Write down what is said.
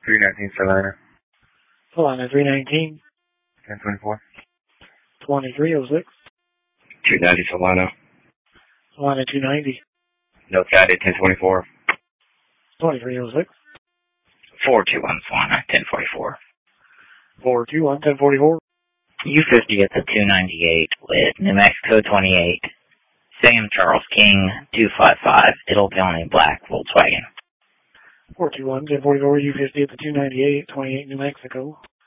319 Salina. Salina 319. 1024. 2306. 290 Salina. Salina 290. No Friday 1024. 2306. 421 Salina 1044. 421 1044. U50 at the 298 with New Mexico 28. Sam Charles King 255. It'll be only black Volkswagen. 421 1044 U50 at the 298 28 New Mexico.